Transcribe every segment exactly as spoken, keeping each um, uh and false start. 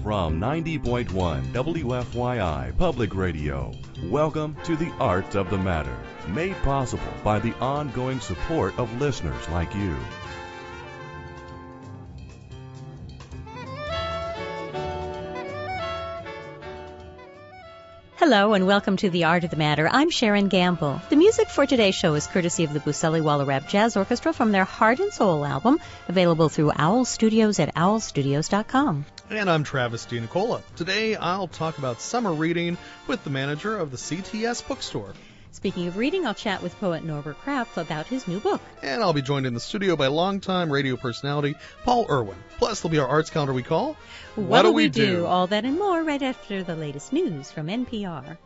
from ninety point one W F Y I Public Radio. Welcome to The Art of the Matter, made possible by the ongoing support of listeners like you. Hello and welcome to The Art of the Matter. I'm Sharon Gamble. The music for today's show is courtesy of the Buseli Waller-Rap Jazz Orchestra from their Heart and Soul album, available through Owl Studios at owl studios dot com. And I'm Travis DiNicola. Today I'll talk about summer reading with the manager of the C T S bookstore. Speaking of reading, I'll chat with poet Norbert Krapf about his new book. And I'll be joined in the studio by longtime radio personality Paul Irwin. Plus, there'll be our arts calendar we call What, what do we do? do? All that and more right after the latest news from N P R.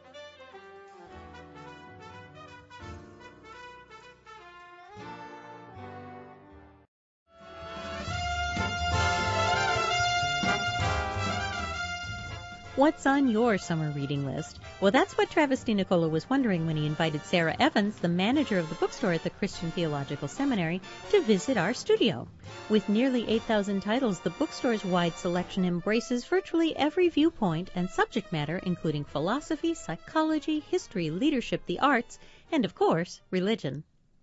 What's on your summer reading list? Well, that's what Travis DiNicola was wondering when he invited Sarah Evans, the manager of the bookstore at the Christian Theological Seminary, to visit our studio. With nearly eight thousand titles, the bookstore's wide selection embraces virtually every viewpoint and subject matter, including philosophy, psychology, history, leadership, the arts, and, of course, religion.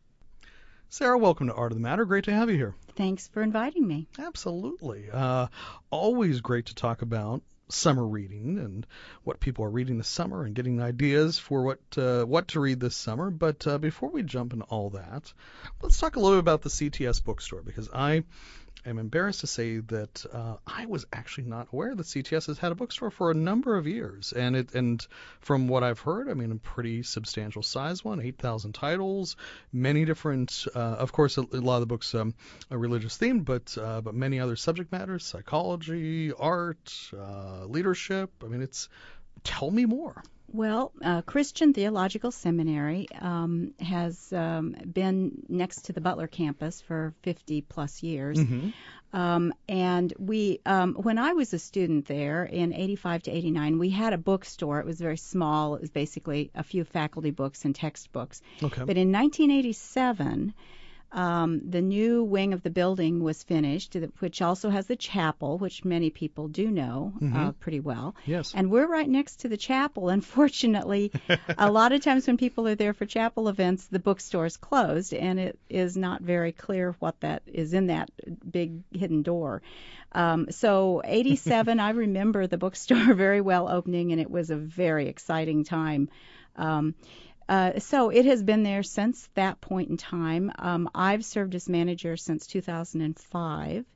Sarah, welcome to Art of the Matter. Great to have you here. Thanks for inviting me. Absolutely. Uh, always great to talk about summer reading and what people are reading this summer and getting ideas for what uh, what to read this summer. But uh, before we jump into all that, let's talk a little bit about the C T S bookstore, because I am embarrassed to say that uh, I was actually not aware that C T S has had a bookstore for a number of years. And it and from what I've heard, I mean, a pretty substantial size one, eight thousand titles, many different, uh, of course, a, a lot of the books um, are religious themed, but uh, but many other subject matters, psychology, art, uh, leadership. I mean, it's, tell me more. Well, uh, Christian Theological Seminary um, has um, been next to the Butler campus for fifty plus years. Mm-hmm. Um, and we, um, when I was a student there in eighty-five to eighty-nine, we had a bookstore. It was very small. It was basically a few faculty books and textbooks. Okay. But in nineteen eighty-seven, Um, the new wing of the building was finished, which also has the chapel, which many people do know mm-hmm. uh, pretty well. Yes. And we're right next to the chapel. Unfortunately, a lot of times when people are there for chapel events, the bookstore is closed, and it is not very clear what that is in that big hidden door. Um, so eighty-seven, I remember the bookstore very well opening, and it was a very exciting time. Um, Uh, so it has been there since that point in time. Um, I've served as manager since two thousand five,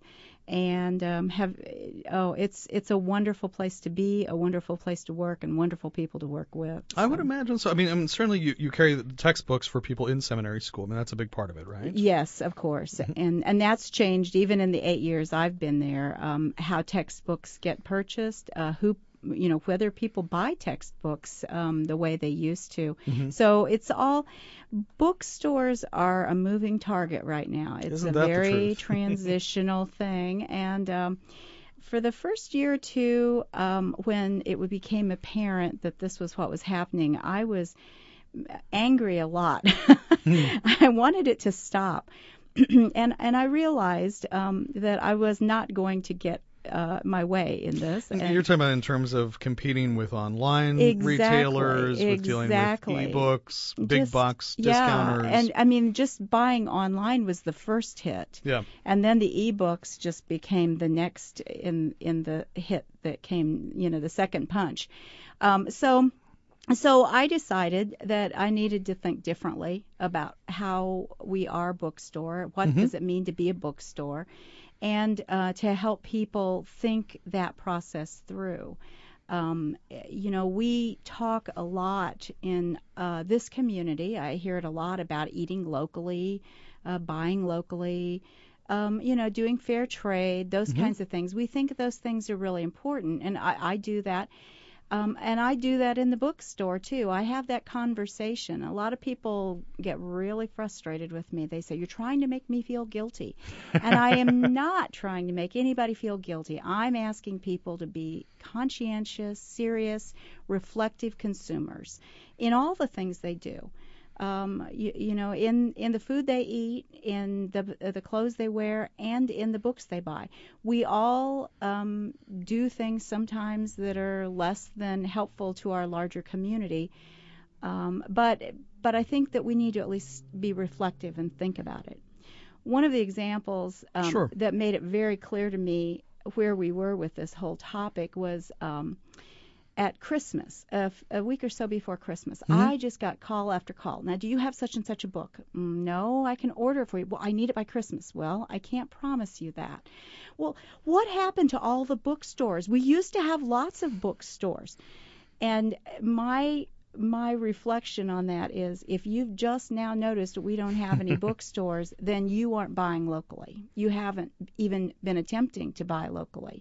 and um, have oh, it's it's a wonderful place to be, a wonderful place to work, and wonderful people to work with. So. I would imagine so. I mean, I mean certainly you, you carry the textbooks for people in seminary school. I mean, that's a big part of it, right? Yes, of course, Mm-hmm. and and that's changed even in the eight years I've been there. Um, how textbooks get purchased, uh, who. You know, whether people buy textbooks um, the way they used to. Mm-hmm. So it's all, bookstores are a moving target right now. It's Isn't a that the very truth? transitional thing. And um, for the first year or two, um, when it became apparent that this was what was happening, I was angry a lot. I wanted it to stop. and and I realized um, that I was not going to get Uh, my way in this. And and you're talking about in terms of competing with online exactly, retailers, with exactly. dealing with e-books, big Just, box yeah, discounters. and I mean, just buying online was the first hit. Yeah. And then the e-books just became the next in in the hit that came, you know, the second punch. Um, so. So I decided that I needed to think differently about how we are a bookstore. What Mm-hmm. does it mean to be a bookstore? And uh, to help people think that process through. Um, you know, we talk a lot in uh, this community. I hear it a lot about eating locally, uh, buying locally, um, you know, doing fair trade, those Mm-hmm. kinds of things. We think those things are really important, and I, I do that. Um, and I do that in the bookstore, too. I have that conversation. A lot of people get really frustrated with me. They say, you're trying to make me feel guilty. And I am not trying to make anybody feel guilty. I'm asking people to be conscientious, serious, reflective consumers in all the things they do. Um, you, you know, in, in the food they eat, in the the clothes they wear, and in the books they buy. We all um, do things sometimes that are less than helpful to our larger community, um, but but I think that we need to at least be reflective and think about it. One of the examples um, Sure. that made it very clear to me where we were with this whole topic was um, at Christmas, a, a week or so before Christmas. Mm-hmm. I just got call after call. Now, do you have such and such a book? "Mm, no, I can order it for you. Well, I need it by Christmas. Well, I can't promise you that. Well, what happened to all the bookstores? We used to have lots of bookstores. And my my reflection on that is, if you've just now noticed we don't have any bookstores, then you aren't buying locally. You haven't even been attempting to buy locally.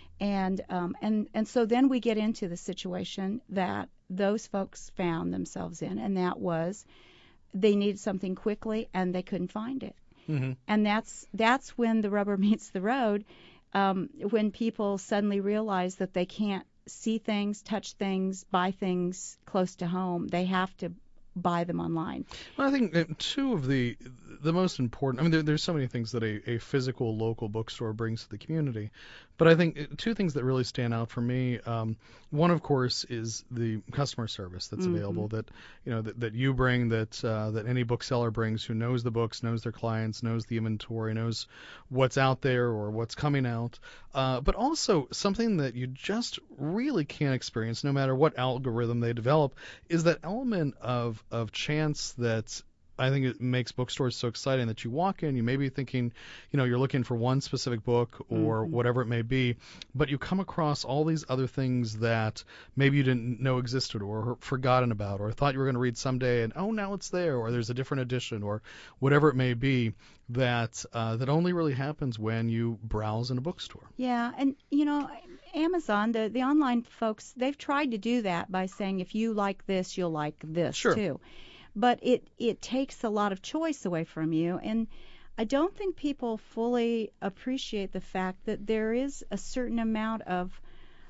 And um, and and so then we get into the situation that those folks found themselves in, and that was they needed something quickly and they couldn't find it. Mm-hmm. And that's that's when the rubber meets the road, um, when people suddenly realize that they can't see things, touch things, buy things close to home. They have to buy them online. Well, I think uh, two of the the most important. I mean, there, there's so many things that a, a physical local bookstore brings to the community, but I think uh, two things that really stand out for me. Um, one, of course, is the customer service that's Mm-hmm. available. That you know that, that you bring, that uh, that any bookseller brings, who knows the books, knows their clients, knows the inventory, knows what's out there or what's coming out. Uh, but also something that you just really can't experience, no matter what algorithm they develop, is that element of of chance that I think it makes bookstores so exciting, that you walk in, you may be thinking, you know, you're looking for one specific book or Mm-hmm. whatever it may be, but you come across all these other things that maybe you didn't know existed or forgotten about or thought you were going to read someday, and oh, now it's there, or there's a different edition or whatever it may be, that uh, that only really happens when you browse in a bookstore. Yeah, and you know, Amazon, the the online folks, they've tried to do that by saying if you like this, you'll like this Sure. too. But it it takes a lot of choice away from you, and I don't think people fully appreciate the fact that there is a certain amount of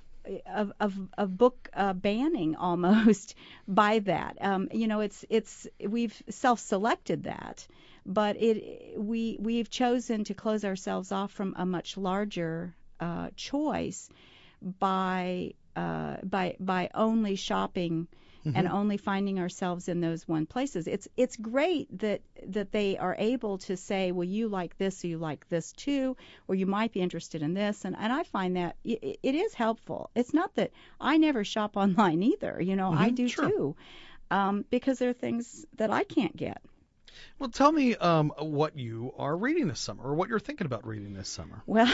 of of, of book uh, banning almost by that. Um, you know, it's it's we've self-selected that, but it we we've chosen to close ourselves off from a much larger uh, choice by uh, by by only shopping. Mm-hmm. And only finding ourselves in those one places. It's it's great that that they are able to say, well, you like this, or you like this too, or you might be interested in this, and and I find that it, it is helpful. It's not that I never shop online either, you know, Mm-hmm. I do Sure. too, um, because there are things that I can't get. Well, tell me um, what you are reading this summer, or what you're thinking about reading this summer. Well,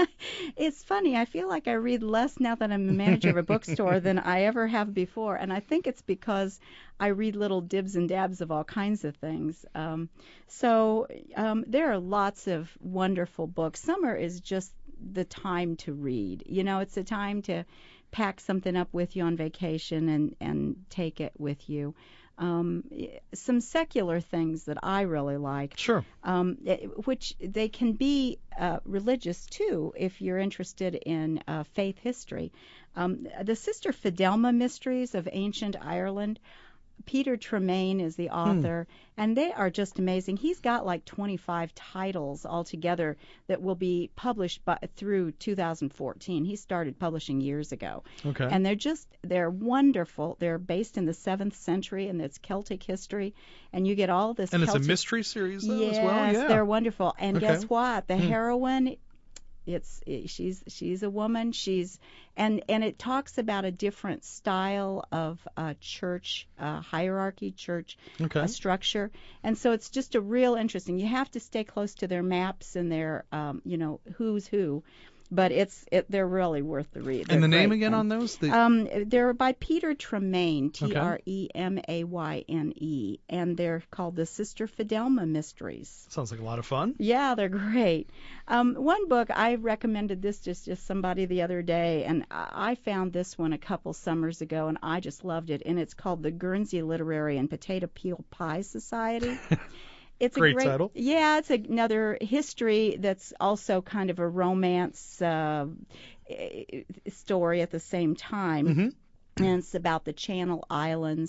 it's funny. I feel like I read less now that I'm a manager of a bookstore than I ever have before, and I think it's because I read little dibs and dabs of all kinds of things. Um, so um, there are lots of wonderful books. Summer is just the time to read. You know, it's a time to pack something up with you on vacation and, and take it with you. Um, some secular things that I really like, Sure. um, which they can be uh, religious too if you're interested in uh, faith history. Um, the Sister Fidelma Mysteries of Ancient Ireland. Peter Tremaine is the author, hmm. and they are just amazing. He's got like twenty-five titles altogether that will be published by, through two thousand fourteen. He started publishing years ago. Okay. And they're just, they're wonderful. They're based in the seventh century, and it's Celtic history, and you get all this And Celtic... it's a mystery series, though, yes, as well? Yes, they're wonderful. And okay. guess what? The hmm. heroine... It's she's she's a woman. She's and and it talks about a different style of uh, church uh, hierarchy, church okay. uh, structure, and so it's just a real interesting. You have to stay close to their maps and their um, you know who's who, but it's it, they're really worth the read. They're and the name great. again and, on those? The... Um, they're by Peter Tremaine, T R E M A Y N E, and they're called the Sister Fidelma Mysteries. Sounds like a lot of fun. Yeah, they're great. Um, one book, I recommended this just to somebody the other day, and I found this one a couple summers ago, and I just loved it, and it's called The Guernsey Literary and Potato Peel Pie Society. It's great a great title. Yeah, it's another history that's also kind of a romance uh, story at the same time. Mm-hmm. And it's about the Channel Islands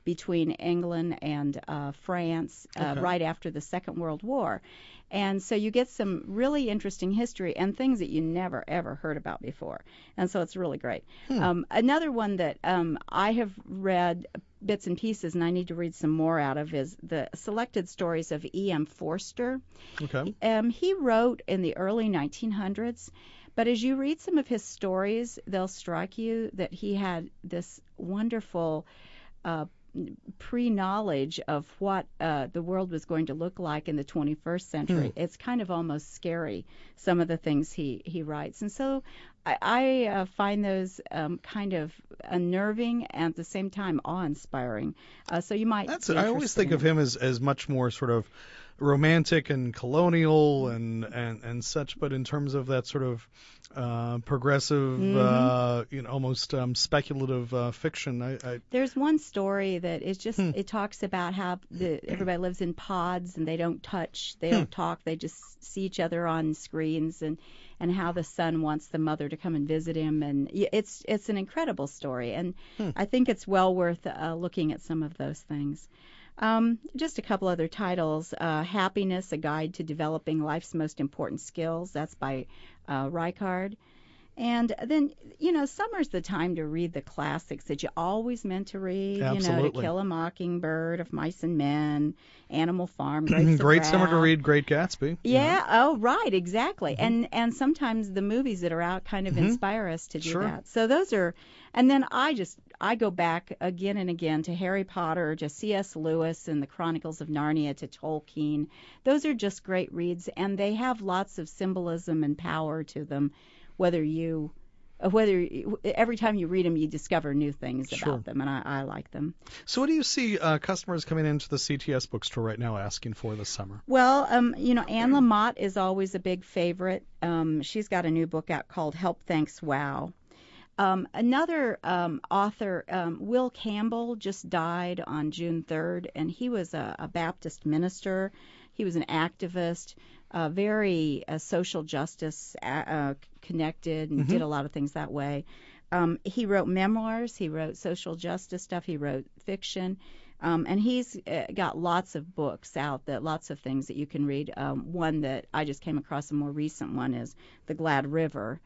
between England and uh, France uh, Okay. right after the Second World War. And so you get some really interesting history and things that you never, ever heard about before. And so it's really great. Hmm. Um, another one that um, I have read bits and pieces, and I need to read some more out of, is the Selected Stories of E M. Forster. Okay. Um, he wrote in the early nineteen hundreds, but as you read some of his stories, they'll strike you that he had this wonderful uh, pre-knowledge of what uh, the world was going to look like in the twenty-first century. Hmm. It's kind of almost scary, some of the things he, he writes. And so I, I uh, find those um, kind of unnerving and at the same time awe-inspiring. Uh, so you might That's be I always interested think in of it. him as, as much more sort of romantic and colonial and, and, and such, but in terms of that sort of uh, progressive, Mhm. uh, you know, almost um, speculative uh, fiction, I, I There's one story that is just Hmm. it talks about how the everybody lives in pods and they don't touch, they Hmm. don't talk, they just see each other on screens, and and how the son wants the mother to come and visit him, and y- it's it's an incredible story, and Hmm. I think it's well worth uh, looking at some of those things. Um, just a couple other titles. Uh, Happiness, A Guide to Developing Life's Most Important Skills. That's by uh, Reichard. And then, you know, summer's the time to read the classics that you always meant to read. You know, To Absolutely. Kill a Mockingbird, Of Mice and Men, Animal Farm, Grapes of great summer to Wrath. read Great Gatsby. you know. Yeah. Oh, right. Exactly. Mhm. And and sometimes the movies that are out kind of Mhm. inspire us to do Sure. that. So those are. And then I just I go back again and again to Harry Potter, to C S. Lewis and the Chronicles of Narnia, to Tolkien. Those are just great reads, and they have lots of symbolism and power to them. Whether you uh, whether you- every time you read them, you discover new things Sure. about them, and I, I like them. So what do you see uh, customers coming into the C T S bookstore right now asking for this summer? Well, um, you know, Anne Lamott is always a big favorite. Um, she's got a new book out called Help, Thanks, Wow. Um, another um, author, um, Will Campbell, just died on June third, and he was a, a Baptist minister. He was an activist, uh, very uh, social justice uh, uh, connected, and Mhm. did a lot of things that way. Um, he wrote memoirs. He wrote social justice stuff. He wrote fiction. Um, and he's uh, got lots of books out, that lots of things that you can read. Um, one that I just came across, a more recent one, is The Glad River.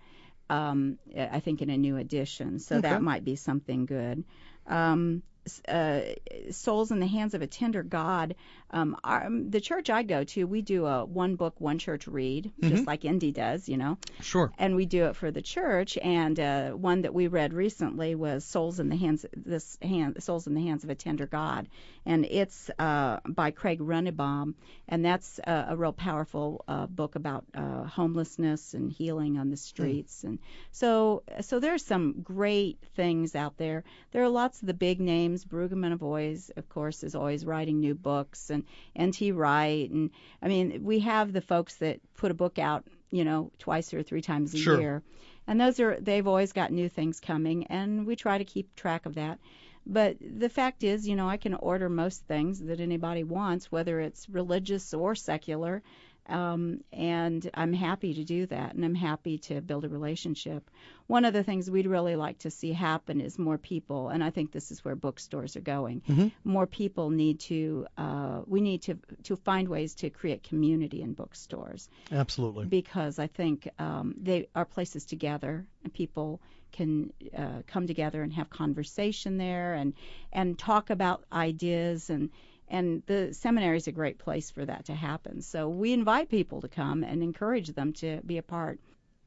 Um, I think in a new edition, so Okay. that might be something good. Um, s- uh, Souls in the Hands of a Tender God. Um, our, um, the church I go to, we do a one book, one church read, Mhm. just like Indy does, you know. Sure. And we do it for the church. And uh, one that we read recently was Souls in the Hands, this hand, Souls in the Hands of a Tender God, and it's uh, by Craig Runnebaum, and that's a, a real powerful uh, book about uh, homelessness and healing on the streets. And so, so there's some great things out there. There are lots of the big names. Brueggemann of Oz, of course, is always writing new books, and N T Wright, and I mean, we have the folks that put a book out, you know, twice or three times a Sure. year, and those are they've always got new things coming, and we try to keep track of that. But the fact is, you know, I can order most things that anybody wants, whether it's religious or secular, um, and I'm happy to do that, and I'm happy to build a relationship. One of the things we'd really like to see happen is more people, and I think this is where bookstores are going. Mhm. More people need to, uh, we need to to find ways to create community in bookstores, Absolutely. because I think um, they are places together, and people can uh, come together and have conversation there, and and talk about ideas, and and the seminary is a great place for that to happen. So we invite people to come and encourage them to be a part.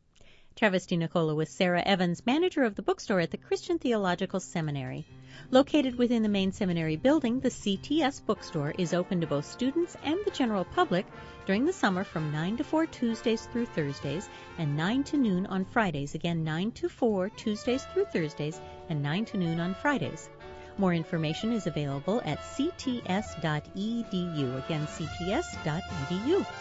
Travis DiNicola with Sarah Evans, manager of the bookstore at the Christian Theological Seminary. Located within the main seminary building, the C T S bookstore is open to both students and the general public during the summer from nine to four Tuesdays through Thursdays and nine to noon on Fridays. Again, nine to four Tuesdays through Thursdays and nine to noon on Fridays. More information is available at c t s dot e d u. Again, c t s dot e d u.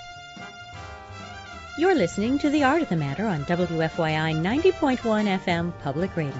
You're listening to The Art of the Matter on W F Y I ninety point one F M Public Radio.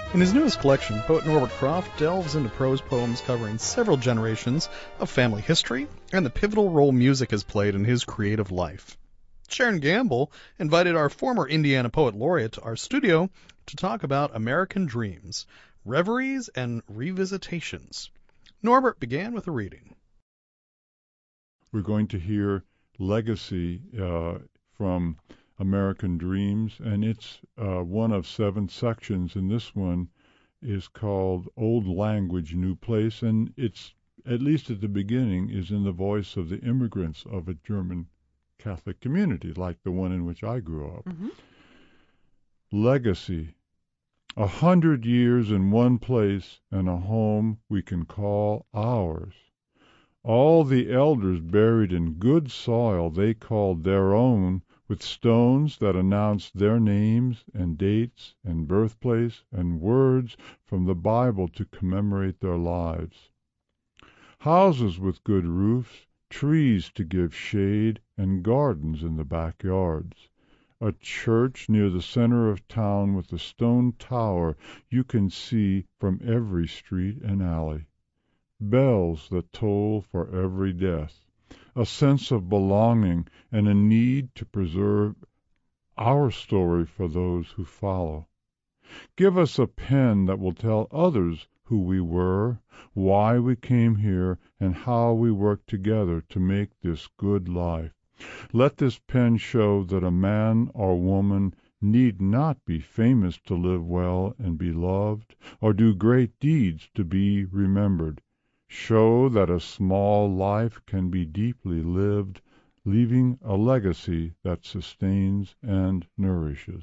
In his newest collection, poet Norbert Croft delves into prose poems covering several generations of family history and the pivotal role music has played in his creative life. Sharon Gamble invited our former Indiana Poet Laureate to our studio to talk about American dreams, reveries, and revisitations. Norbert began with a reading. We're going to hear Legacy uh, from American Dreams, and it's uh, one of seven sections, and this one is called Old Language, New Place, and it's, at least at the beginning, is in the voice of the immigrants of a German Catholic community, like the one in which I grew up. Mm-hmm. Legacy. A hundred years in one place and a home we can call ours. All the elders buried in good soil they called their own, with stones that announced their names and dates and birthplace and words from the Bible to commemorate their lives. Houses with good roofs, trees to give shade, and gardens in the backyards. A church near the center of town with a stone tower you can see from every street and alley. Bells that toll for every death. A sense of belonging and a need to preserve our story for those who follow. Give us a pen that will tell others who we were, why we came here, and how we worked together to make this good life. Let this pen show that a man or woman need not be famous to live well and be loved, or do great deeds to be remembered. Show that a small life can be deeply lived, leaving a legacy that sustains and nourishes.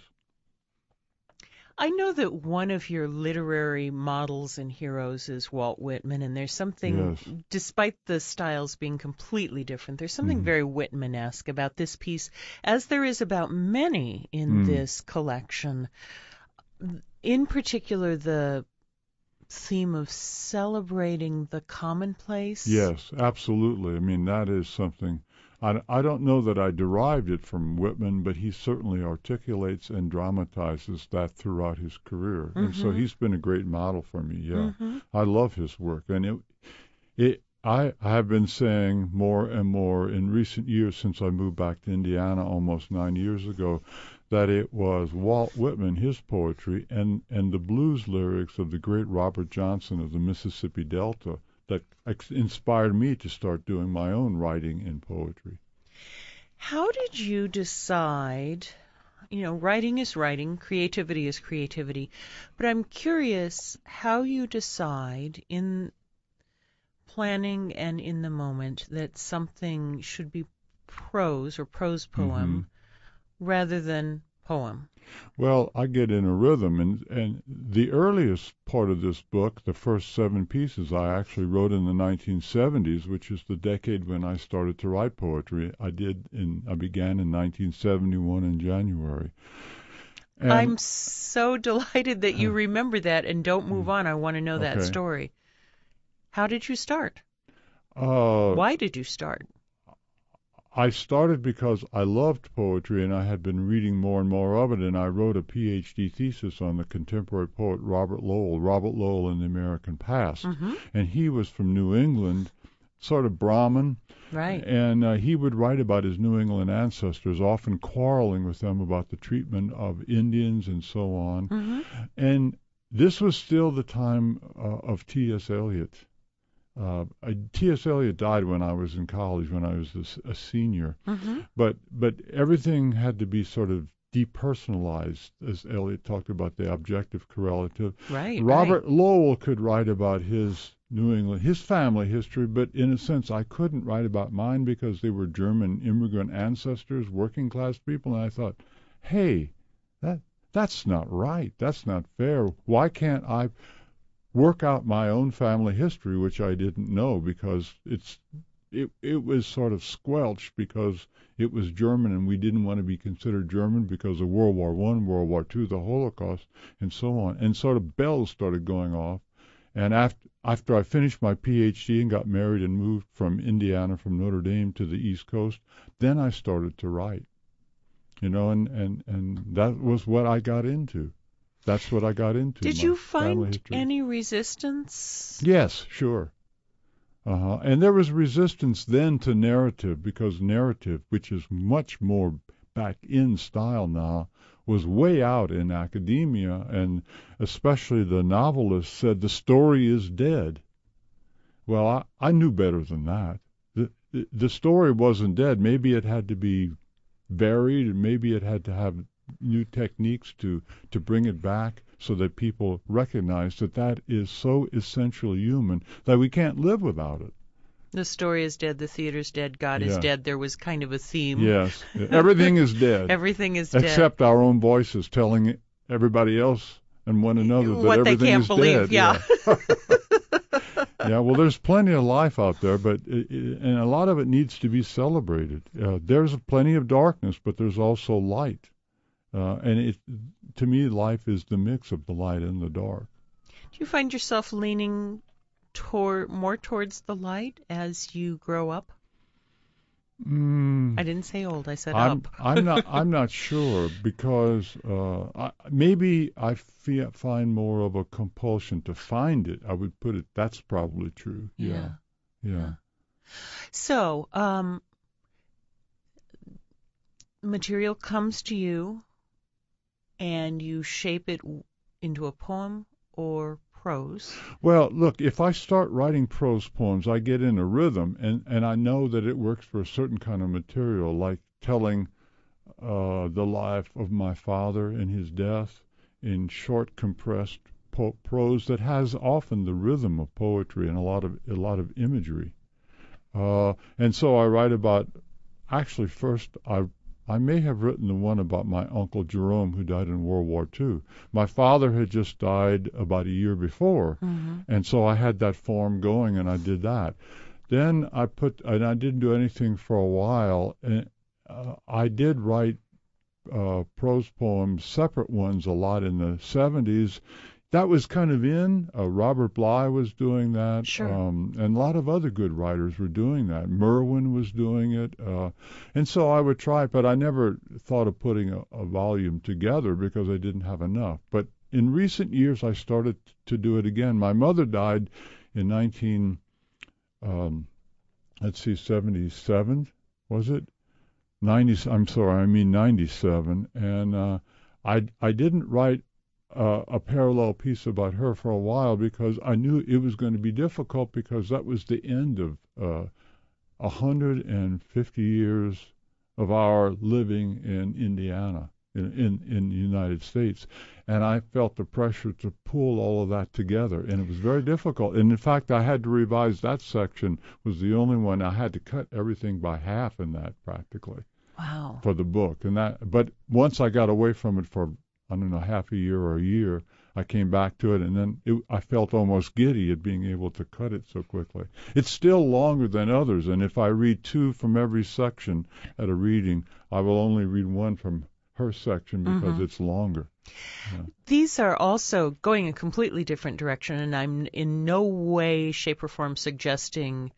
I know that one of your literary models and heroes is Walt Whitman, and there's something, yes. despite the styles being completely different, there's something Mm. very Whitman-esque about this piece, as there is about many in Mm. this collection. In particular, the theme of celebrating the commonplace. Yes, absolutely. I mean, that is something. I, I don't know that I derived it from Whitman, but he certainly articulates and dramatizes that throughout his career. Mm-hmm. And so he's been a great model for me, yeah. Mm-hmm. I love his work. And it, it, I have been saying more and more in recent years, since I moved back to Indiana almost nine years ago, that it was Walt Whitman, his poetry, and, and the blues lyrics of the great Robert Johnson of the Mississippi Delta that ex- inspired me to start doing my own writing in poetry. How did you decide, you know, writing is writing, creativity is creativity, but I'm curious how you decide in planning and in the moment that something should be prose or prose poem mm-hmm. rather than poem? Well, I get in a rhythm, and, and the earliest part of this book, the first seven pieces, I actually wrote in the nineteen seventies, which is the decade when I started to write poetry. I did in I began in nineteen seventy-one in January. And I'm so delighted that you remember that, and don't move on. I want to know okay. that story. How did you start? Uh, Why did you start? I started because I loved poetry, and I had been reading more and more of it, and I wrote a P H D thesis on the contemporary poet Robert Lowell, Robert Lowell in the American Past. Mm-hmm. And he was from New England, sort of Brahmin. Right. And uh, he would write about his New England ancestors, often quarreling with them about the treatment of Indians and so on. Mm-hmm. And this was still the time uh, of T S. Eliot. Uh, T S. Eliot died when I was in college, when I was a, a senior. Mm-hmm. But but everything had to be sort of depersonalized, as Eliot talked about the objective correlative. Right. Robert right. Lowell could write about his New England, his family history, but in a sense I couldn't write about mine because they were German immigrant ancestors, working class people, and I thought, hey, that that's not right. That's not fair. Why can't I work out my own family history, which I didn't know because it's it it was sort of squelched because it was German and we didn't want to be considered German because of World War One, World War Two, the Holocaust, and so on. And sort of bells started going off. And after after I finished my P H D and got married and moved from Indiana, from Notre Dame to the East Coast, then I started to write. You know, and, and, and that was what I got into. that's what I got into. Did my you family find history. any resistance? Yes, sure. Uh-huh. And there was resistance then to narrative, because narrative, which is much more back in style now, was way out in academia, and especially the novelists said the story is dead. Well, I, I knew better than that. The, the, the story wasn't dead. Maybe it had to be buried, and maybe it had to have new techniques to, to bring it back so that people recognize that that is so essentially human that we can't live without it. The story is dead, the theater's dead, God is Yeah. dead. There was kind of a theme. Yes. Everything is dead. Everything is dead. Except our own voices telling everybody else and one another that What they everything can't is believe, dead. yeah. Yeah, well, there's plenty of life out there, but it, it, and a lot of it needs to be celebrated. Uh, there's plenty of darkness, but there's also light. Uh, and it, to me, life is the mix of the light and the dark. Do you find yourself leaning toward more towards the light as you grow up? Mm, I didn't say old, I said I'm, up. I'm not. I'm not sure because uh, I, maybe I fe- find more of a compulsion to find it. I would put it. That's probably true. Yeah. Yeah. Yeah. So, um, material comes to you, and you shape it into a poem or prose. Well, look, if I start writing prose poems, I get in a rhythm, and, and I know that it works for a certain kind of material, like telling uh, the life of my father and his death in short, compressed po- prose that has often the rhythm of poetry and a lot of a lot of imagery. Uh, and so I write about. Actually, first I. I may have written the one about my Uncle Jerome, who died in World War Two. My father had just died about a year before, Mm-hmm. and so I had that form going, and I did that. Then I put, and I didn't do anything for a while, and uh, I did write uh, prose poems, separate ones, a lot in the seventies. That was kind of in. Uh, Robert Bly was doing that. Sure. Um, and a lot of other good writers were doing that. Merwin was doing it. Uh, and so I would try, but I never thought of putting a, a volume together because I didn't have enough. But in recent years, I started to do it again. My mother died in nineteen, um, let's see, seventy-seven, was it? ninety, I'm sorry, I mean ninety-seven. And uh, I, I didn't write Uh, a parallel piece about her for a while because I knew it was going to be difficult because that was the end of uh, one hundred fifty years of our living in Indiana, in, in, in the United States. And I felt the pressure to pull all of that together, and it was very difficult. And in fact, I had to revise that section, was the only one. I had to cut everything by half in that practically. Wow. For the book. And that, but once I got away from it for I don't know, half a year or a year, I came back to it, and then it, I felt almost giddy at being able to cut it so quickly. It's still longer than others, and if I read two from every section at a reading, I will only read one from her section because Mm-hmm. it's longer. Yeah. These are also going a completely different direction, and I'm in no way, shape, or form suggesting.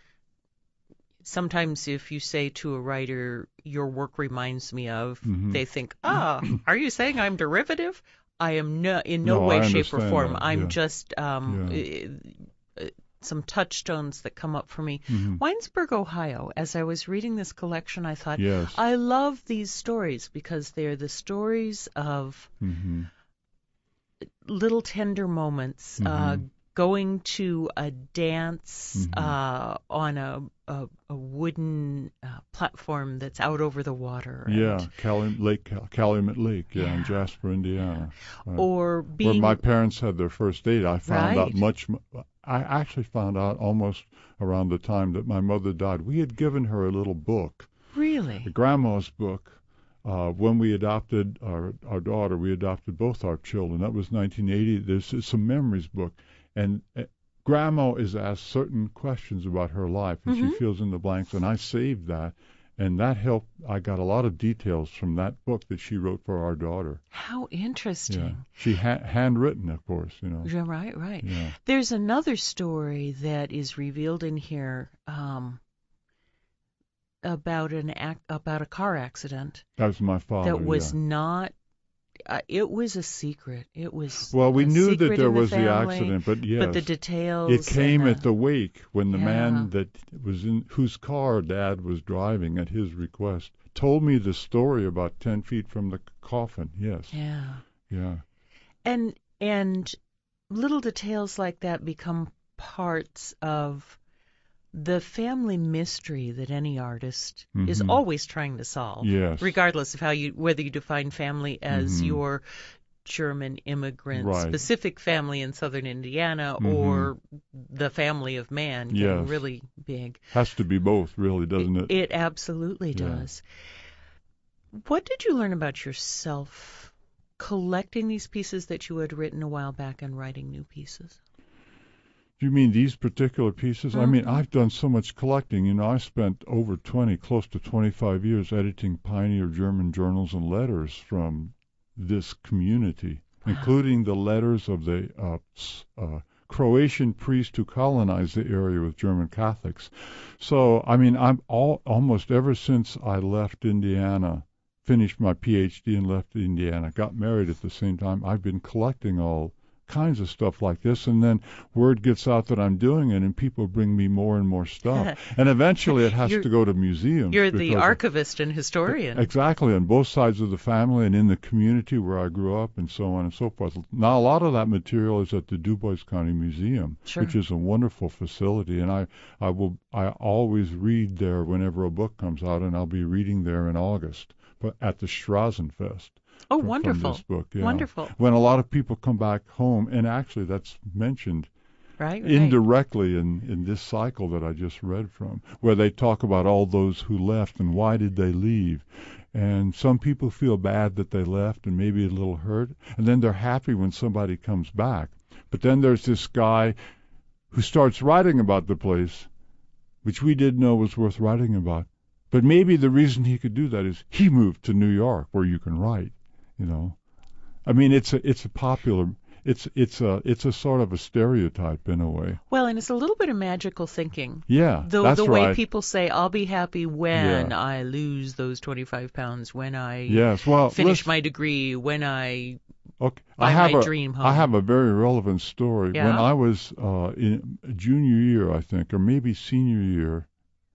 Sometimes if you say to a writer, your work reminds me of, Mhm. they think, ah, are you saying I'm derivative? I am no, in no, No, way, I shape, or understand form. that, I'm yeah. just um, Yeah. uh, uh, some touchstones that come up for me. Mhm. Winesburg, Ohio, as I was reading this collection, I thought, Yes. I love these stories because they're the stories of Mhm. little tender moments, uh, Mhm. going to a dance Mhm. uh, on a, a, a wooden uh, platform that's out over the water. Yeah, and- Calumet Lake, Cal- Calumet Lake, yeah, in Yeah. Jasper, Indiana. Right. Or Where being my parents had their first date. I found out Right. much. m- I actually found out almost around the time that my mother died. We had given her a little book, really. a grandma's book. Uh, when we adopted our our daughter, we adopted both our children. That was nineteen eighty. There's it's a memories book, and uh, Grandma is asked certain questions about her life, and Mhm. she fills in the blanks. And I saved that, and that helped. I got a lot of details from that book that she wrote for our daughter. How Yeah, interesting. she ha- handwritten, of course. You know. Yeah, right, right. Yeah. There's another story that is revealed in here um, about an ac- about a car accident That was my father. that was yeah. not uh, it was a secret. It was Well, we a knew secret that there in the was the family, accident, but yes, but the details. it came and at the wake when the Yeah. man that was in whose car Dad was driving at his request told me the story about ten feet from the coffin. Yes. Yeah. Yeah. And and little details like that become parts of the family mystery that any artist is Mhm. always trying to solve, Yes. regardless of how you whether you define family as Mhm. your German immigrant Right. specific family in southern Indiana Mhm. or the family of man getting Yes. really big. Has to be both, really, doesn't it? It absolutely Yeah. does. What did you learn about yourself collecting these pieces that you had written a while back and writing new pieces? Do you mean these particular pieces? I mean, Mhm. I've done so much collecting. You know, I spent over twenty, close to twenty-five years editing pioneer German journals and letters from this community, including the letters of the uh, s- uh, Croatian priest who colonized the area with German Catholics. So, I mean, I'm all almost ever since I left Indiana, finished my P H D and left Indiana, got married at the same time, I've been collecting all kinds of stuff like this, and then word gets out that I'm doing it, and people bring me more and more stuff, and eventually it has You're- to go to museums. You're the because- archivist and historian. Exactly, on both sides of the family and in the community where I grew up and so on and so forth. Now, a lot of that material is at the DuBois County Museum, Sure. which is a wonderful facility, and I, I will I always read there whenever a book comes out, and I'll be reading there in August, but at the Straßenfest. Oh, from, wonderful. From this book, yeah. Wonderful. When a lot of people come back home, and actually that's mentioned Right, right. indirectly in, in this cycle that I just read from, where they talk about all those who left and why did they leave. And some people feel bad that they left and maybe a little hurt, and then they're happy when somebody comes back. But then there's this guy who starts writing about the place, which we didn't know was worth writing about. But maybe the reason he could do that is he moved to New York where you can write, you know. I mean, it's a, it's a popular... It's it's a it's a sort of a stereotype in a way. Well, and it's a little bit of magical thinking. Yeah, The, that's the way right. people say, I'll be happy when Yeah. I lose those twenty-five pounds, when I Yes, well, finish listen, my degree, when I... okay, buy I have my a dream home. I have a very relevant story. Yeah? When I was uh, in junior year, I think, or maybe senior year,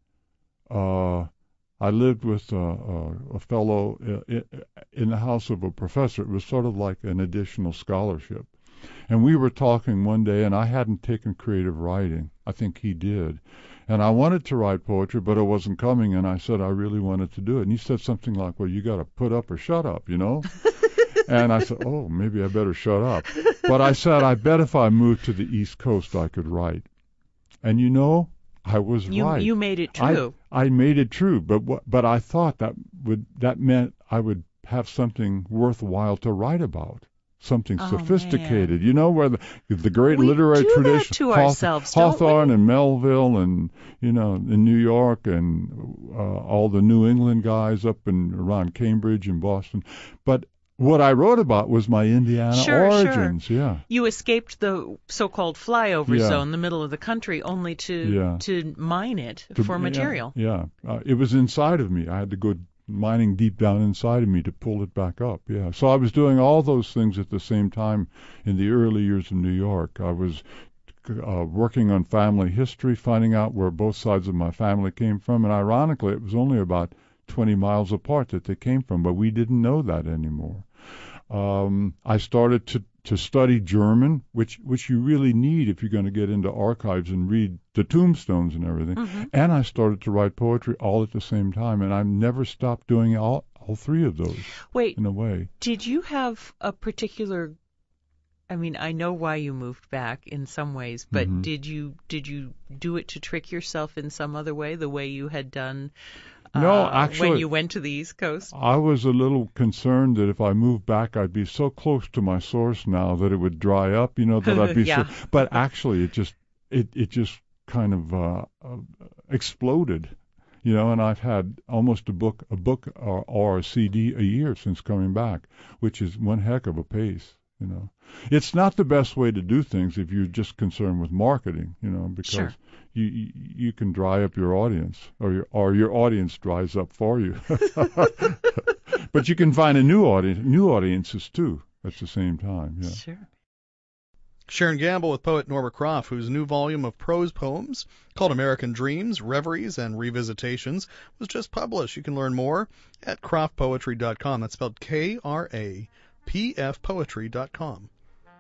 uh, I lived with uh, uh, a fellow uh, in the house of a professor. It was sort of like an additional scholarship. And we were talking one day, and I hadn't taken creative writing. I think he did. And I wanted to write poetry, but it wasn't coming, and I said I really wanted to do it. And he said something like, well, you got to put up or shut up, you know? And I said, oh, maybe I better shut up. But I said, I bet if I moved to the East Coast, I could write. And you know, I was You, right. you made it I- true. I made it true, but what, but I thought that would that meant I would have something worthwhile to write about, something Oh, sophisticated. You know, where the the great We literary do that tradition, to Hawth- ourselves, don't Hawthorne we? and Melville, and you know, in New York, and uh, all the New England guys up and around Cambridge and Boston. But what I wrote about was my Indiana Sure, sure. origins. Yeah. You escaped the so-called flyover Yeah. zone, the middle of the country, only to Yeah. to mine it To- for yeah, material. Yeah, Uh, it was inside of me. I had to go mining deep down inside of me to pull it back up. Yeah, so I was doing all those things at the same time in the early years of New York. I was uh, working on family history, finding out where both sides of my family came from, and ironically, it was only about twenty miles apart that they came from, but we didn't know that anymore. Um, I started to, to study German, which which you really need if you're going to get into archives and read the tombstones and everything. Mm-hmm. And I started to write poetry all at the same time, and I've never stopped doing all all three of those Wait, in a way. did you have a particular? I mean, I know why you moved back in some ways, but Mhm. did you did you do it to trick yourself in some other way, the way you had done No, uh, actually- when you went to the East Coast? I was a little concerned that if I moved back, I'd be so close to my source now that it would dry up. You know, that I'd be Yeah. so. But actually, it just it it just kind of uh, uh, exploded. You know, and I've had almost a book, a book or, or a C D a year since coming back, which is one heck of a pace. You know, it's not the best way to do things if you're just concerned with marketing. You know, because Sure. you, you you can dry up your audience, or your or your audience dries up for you. But you can find a new audience, new audiences too at the same time. Yeah. Sure. Sharon Gamble with poet Norbert Croft, whose new volume of prose poems called American Dreams, Reveries, and Revisitations was just published. You can learn more at croft poetry dot com. That's spelled K R A P F poetry dot com.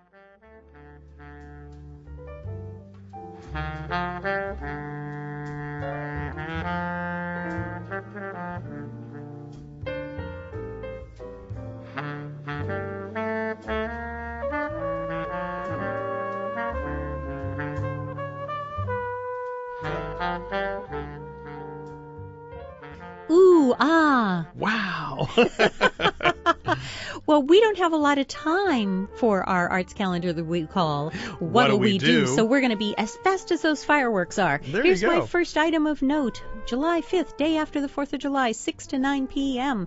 Ooh, ah. Wow. Well, we don't have a lot of time for our arts calendar that we call What'll What'll We, We do? Do? So we're going to be as fast as those fireworks are. There Here's you go. my first item of note. July fifth, day after the fourth of July, six to nine p.m.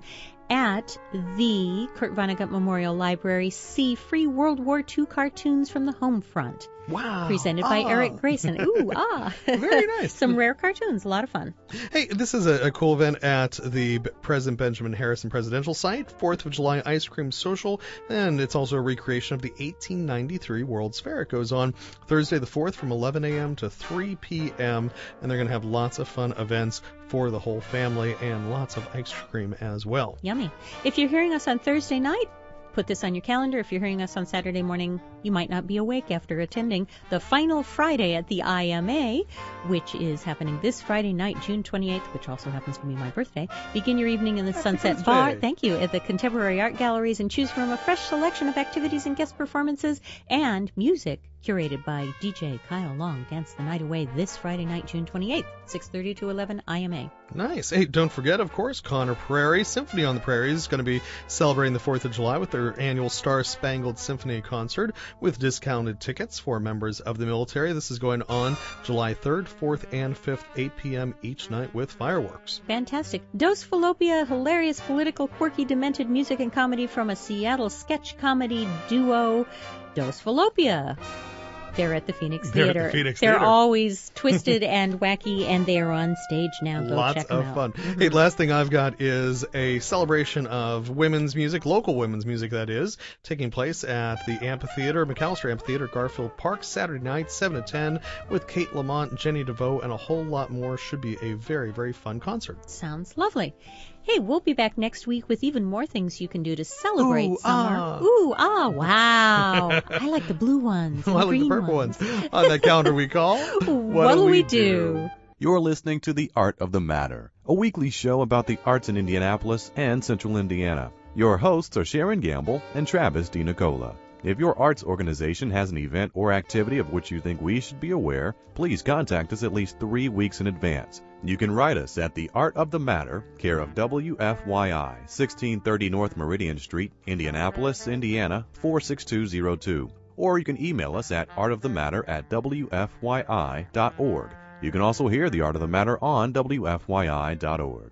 at the Kurt Vonnegut Memorial Library. See free World War Two cartoons from the home front. Wow. Presented by Ah. Eric Grayson. Ooh, ah. Very nice. Some rare cartoons. A lot of fun. Hey, this is a, a cool event at the B- President Benjamin Harrison Presidential Site, fourth of July Ice Cream Social, and it's also a recreation of the eighteen ninety-three World's Fair. It goes on Thursday the fourth from eleven a.m. to three p.m., and they're going to have lots of fun events for the whole family and lots of ice cream as well. Yummy. If you're hearing us on Thursday night, put this on your calendar. If you're hearing us on Saturday morning, you might not be awake after attending the final Friday at the I M A, which is happening this Friday night, June twenty-eighth, which also happens to be my birthday. Begin your evening in the Happy Sunset birthday. Bar. Thank you. At the Contemporary Art Galleries, and choose from a fresh selection of activities and guest performances and music curated by D J Kyle Long. Dance the night away this Friday night, June twenty-eighth, six thirty to eleven, I M A. Nice. Hey, don't forget, of course, Connor Prairie Symphony on the Prairies is going to be celebrating the fourth of July with their annual Star Spangled Symphony concert with discounted tickets for members of the military. This is going on July third, fourth, and fifth, eight p.m. each night with fireworks. Fantastic. Dos Falopia, hilarious, political, quirky, demented music and comedy from a Seattle sketch comedy duo, Dos Falopia. They're at the Phoenix They're at the Theater. Phoenix They're Theater. always twisted and wacky, and they are on stage now. Go Lots check them of out. fun. Mhm. Hey, last thing I've got is a celebration of women's music, local women's music that is, taking place at the Amphitheater, McAllister Amphitheater, Garfield Park, Saturday night, seven to ten, with Kate Lamont, Jenny DeVoe, and a whole lot more. Should be a very, very fun concert. Sounds lovely. Hey, we'll be back next week with even more things you can do to celebrate Ooh, summer. ah. Ooh, ah, wow. I like the blue ones. I and like the green purple ones. On that calendar we call, What'll we do? You're listening to The Art of the Matter, a weekly show about the arts in Indianapolis and Central Indiana. Your hosts are Sharon Gamble and Travis DiNicola. If your arts organization has an event or activity of which you think we should be aware, please contact us at least three weeks in advance. You can write us at The Art of the Matter, care of W F Y I, sixteen thirty North Meridian Street, Indianapolis, Indiana, four six two zero two. Or you can email us at artofthematter at W F Y I dot org. You can also hear The Art of the Matter on W F Y I dot org.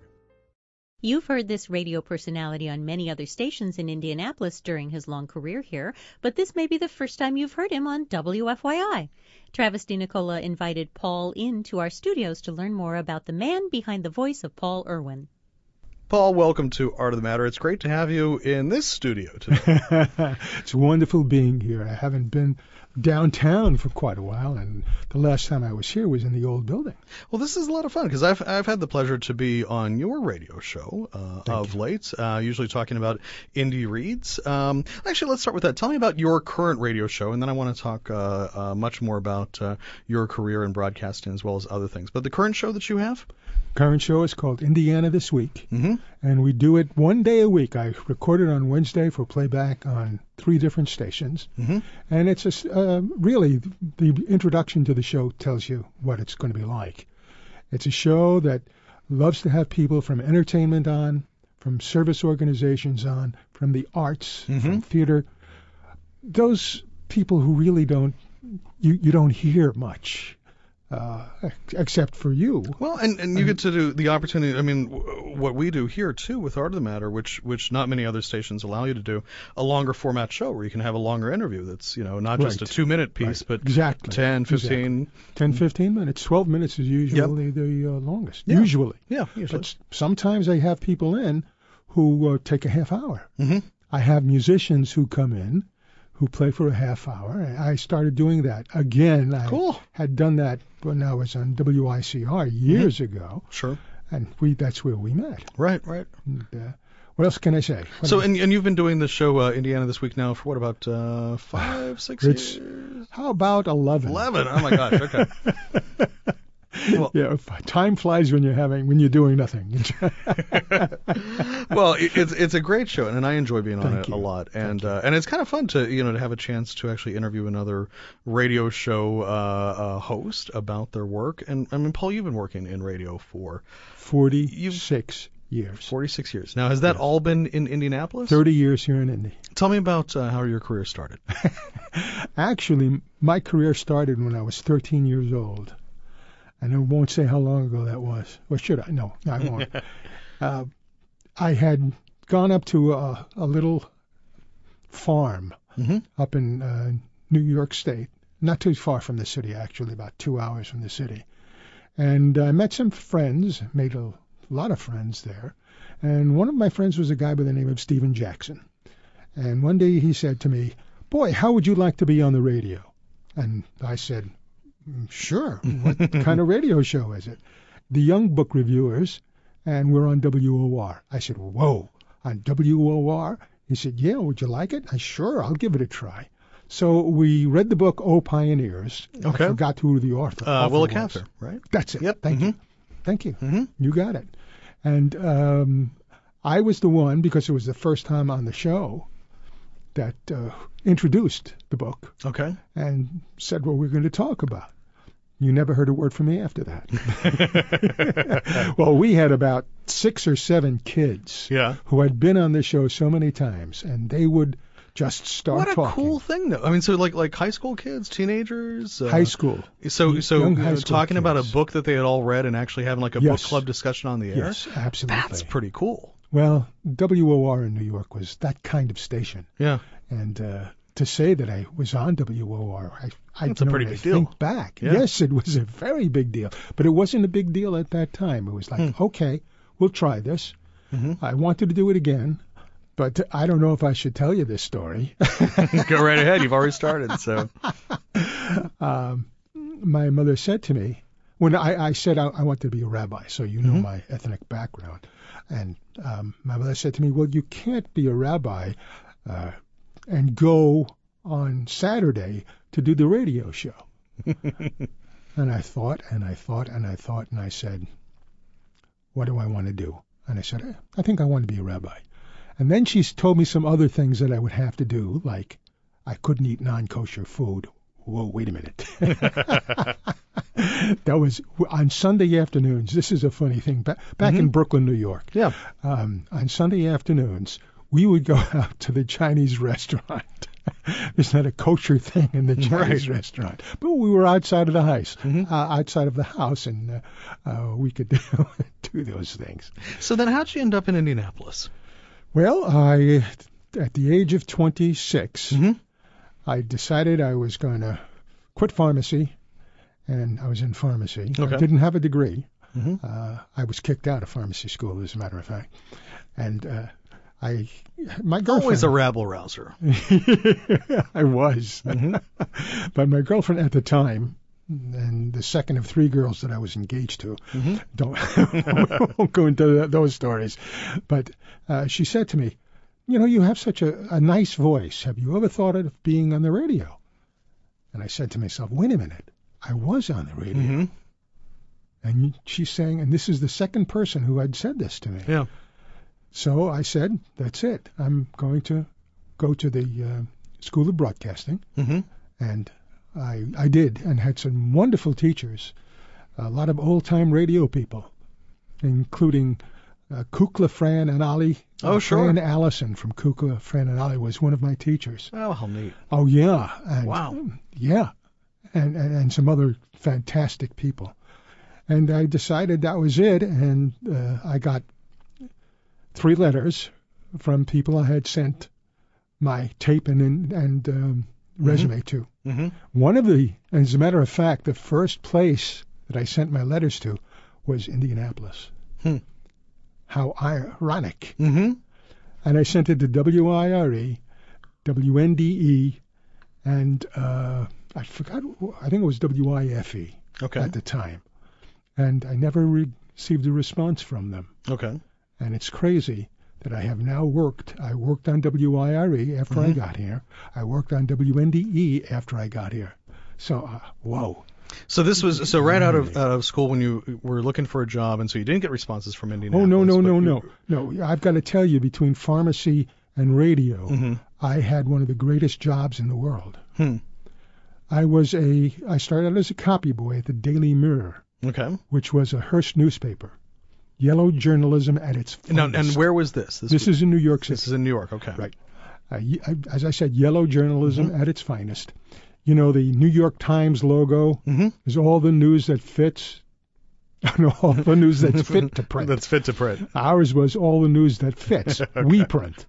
You've heard this radio personality on many other stations in Indianapolis during his long career here, but this may be the first time you've heard him on W F Y I. Travis DiNicola invited Paul into our studios to learn more about the man behind the voice of Paul Irwin. Paul, welcome to Art of the Matter. It's great to have you in this studio today. It's wonderful being here. I haven't been downtown for quite a while, and the last time I was here was in the old building. Well, this is a lot of fun because I've I've had the pleasure to be on your radio show uh, of you. late, uh, usually talking about indie reads. Um, actually, let's start with that. Tell me about your current radio show, and then I want to talk uh, uh, much more about uh, your career in broadcasting as well as other things. But the current show that you have? Current show is called Indiana This Week, Mm-hmm. and we do it one day a week. I record it on Wednesday for playback on three different stations, Mm-hmm. and it's a, s- uh, really the introduction to the show tells you what it's going to be like. It's a show that loves to have people from entertainment on, from service organizations on, from the arts, Mhm. from theater. Those people who really don't you, you don't hear much. Uh, ex- except for you. Well, and, and you get to do the opportunity. I mean, w- what we do here too with Art of the Matter, which which not many other stations allow you to do, a longer format show where you can have a longer interview. That's you know not just Right. a two minute piece, Right. but Exactly. ten, fifteen. ten, fifteen minutes. twelve minutes is usually the uh, longest. Yeah. Usually. Yeah, usually. But s- sometimes I have people in who uh, take a half hour. Mm-hmm. I have musicians who come in who play for a half hour. And I started doing that again. I Cool. had done that when I was on W I C R years Mm-hmm. ago, Sure. and we that's where we met. Right, right. And, uh, what else can I say? What So, am- and, and you've been doing this show, uh, Indiana This Week, now for what, about uh, five, six It's- years? how about eleven? Eleven. Oh my gosh. Okay. Well- yeah, if- time flies when you're having when you're doing nothing. Well, it, it's it's a great show, and I enjoy being on Thank it you. a lot, and uh, and it's kind of fun to you know to have a chance to actually interview another radio show uh, uh, host about their work. And I mean, Paul, you've been working in radio for Forty-six years. forty-six years now. Has that all been in Indianapolis? Thirty years here in Indy. Tell me about uh, how your career started. Actually, my career started when I was thirteen years old. And I won't say how long ago that was. Or should I? No, I won't. uh, I had gone up to a, a little farm Mm-hmm. up in uh, New York State, not too far from the city, actually, about two hours from the city. And I met some friends, made a lot of friends there. And one of my friends was a guy by the name of Stephen Jackson. And one day he said to me, "Boy, how would you like to be on the radio?" And I said, "Sure. What kind of radio show is it?" The Young Book Reviewers, and we're on W O R. I said, "Whoa, on W O R?" He said, "Yeah, would you like it?" I sure, I'll give it a try. So we read the book, Oh Pioneers. Okay. I forgot who the author, Uh, author Willa was. Cather, right? That's it. Yep. Thank Mhm. you. Thank you. Mm-hmm. You got it. And um, I was the one, because it was the first time on the show, that uh, introduced the book Okay. and said what we're going to talk about. You never heard a word from me after that. Well, we had about six or seven kids Yeah. who had been on the show so many times, and they would just start What a talking. cool thing, though. I mean, so like like high school kids, teenagers, uh, High school. So so young you high know, school talking about a kids. book that they had all read and actually having like a Yes. book club discussion on the air. Yes, absolutely. That's pretty cool. Well, W O R in New York was that kind of station. Yeah. And uh, to say that I was on W O R, I, I That's a know pretty when I big deal. think back. Yeah. Yes, it was a very big deal. But it wasn't a big deal at that time. It was like, Hmm. okay, we'll try this. Mm-hmm. I wanted to do it again, but I don't know if I should tell you this story. Go right ahead. You've already started. So. um, my mother said to me, when I, I said I, I wanted to be a rabbi, so you know Mhm. my ethnic background, and um, my mother said to me, well, you can't be a rabbi uh, and go on Saturday to do the radio show. And I thought, and I thought, and I thought, and I said, what do I want to do? And I said, eh, I think I want to be a rabbi. And then she told me some other things that I would have to do, like I couldn't eat non-kosher food. Whoa, wait a minute. That was on Sunday afternoons. This is a funny thing. Ba- back in Mhm. Brooklyn, New York, Yeah. um, on Sunday afternoons, we would go out to the Chinese restaurant. There's not a kosher thing in the Chinese Right. restaurant, but we were outside of the house, Mhm. uh, outside of the house, and uh, uh, we could do, do those things. So then, how'd you end up in Indianapolis? Well, I, at the age of twenty-six, Mm-hmm. I decided I was going to quit pharmacy, and I was in pharmacy. Okay. I didn't have a degree. Mm-hmm. Uh, I was kicked out of pharmacy school, as a matter of fact. And uh, I, my girlfriend. Always a rabble rouser. I was. Mm-hmm. But my girlfriend at the time, and the second of three girls that I was engaged to, Mm-hmm. don't we won't go into those stories. But uh, she said to me, you know, you have such a, a nice voice. Have you ever thought of being on the radio? And I said to myself, wait a minute. I was on the radio. Mm-hmm. And she's saying, and this is the second person who had said this to me. Yeah. So I said, that's it. I'm going to go to the uh, School of Broadcasting. Mm-hmm. And I, I did, and had some wonderful teachers, a lot of old-time radio people, including uh, Kukla, Fran, and Ali. Oh, uh, sure. Fran Allison from Kukla, Fran, and Ali was one of my teachers. Oh, how neat. Oh, yeah. And, Wow. Yeah. And, and, and some other fantastic people. And I decided that was it, and uh, I got three letters from people I had sent my tape and, and um, resume to. Mm-hmm. One of the, as a matter of fact, the first place that I sent my letters to was Indianapolis. Hmm. How ironic. Mm-hmm. And I sent it to W I R E, W N D E, and uh, I forgot, I think it was W I F E Okay. at the time. And I never re- received a response from them. Okay. And it's crazy that I have now worked. I worked on W I R E after Mm-hmm. I got here. I worked on W N D E after I got here. So, uh, whoa. So this was so right out of out of school when you were looking for a job, and so you didn't get responses from Indianapolis. Oh, no, no, but no, you- no. No, I've got to tell you, between pharmacy and radio, Mhm. I had one of the greatest jobs in the world. Hmm. I was a, I started as a copy boy at the Daily Mirror, Okay. which was a Hearst newspaper. Yellow journalism at its Now, finest. and where was this? This is in New York City. This is in New York. Okay. Right. Uh, y- I- as I said, yellow journalism Mm-hmm. at its finest. You know, the New York Times logo Mm-hmm. is all the news that fits, and all the news that's fit to print. That's fit to print. Ours was all the news that fits. We print.